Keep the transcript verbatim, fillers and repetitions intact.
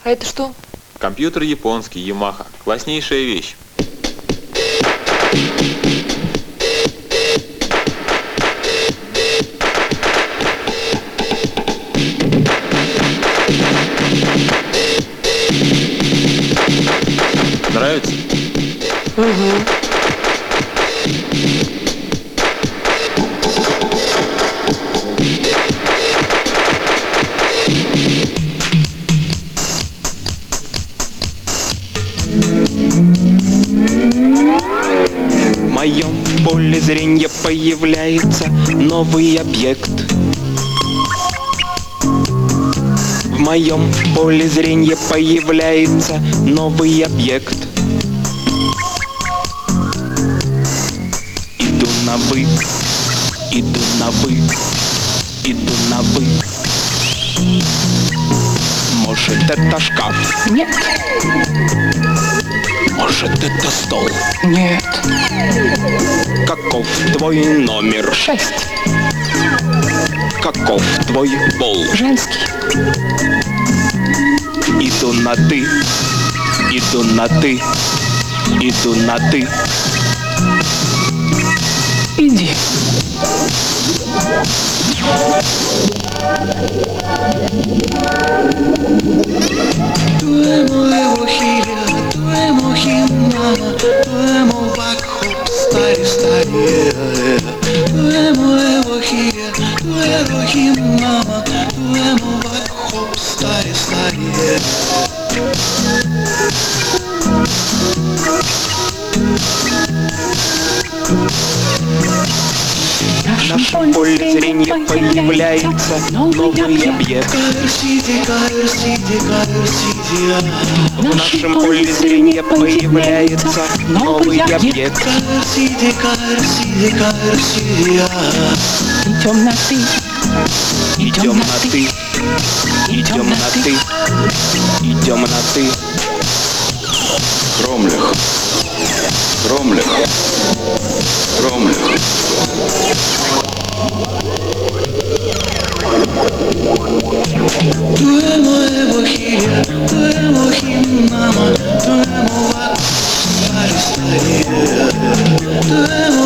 А это что? Компьютер японский, Yamaha. Класснейшая вещь. Нравится? Угу. В моем поле зрения появляется новый объект. В моем поле зрения появляется новый объект. Иду на вы, иду на вы, иду на вы. Может, это шкаф? Нет. Может, это стол? Нет. Каков твой номер? Шесть. Каков твой пол? Женский. Иду на ты, иду на ты, иду на ты. Иди. Твоему хиля, твоему химна, твоему бакхоп старе старе. Твоему хиля, твоему химна, твоему бакхоп старе старе. В нашем поле зрения появляется новый объект. В нашем поле зрения появляется новый объект. Идем на ты. Идем на ты, идем на ты, идем на ты. Кромлях, Кромлях, Кромлях. Твоему хиля, твоему химнама, твоему бакхоп старе старе.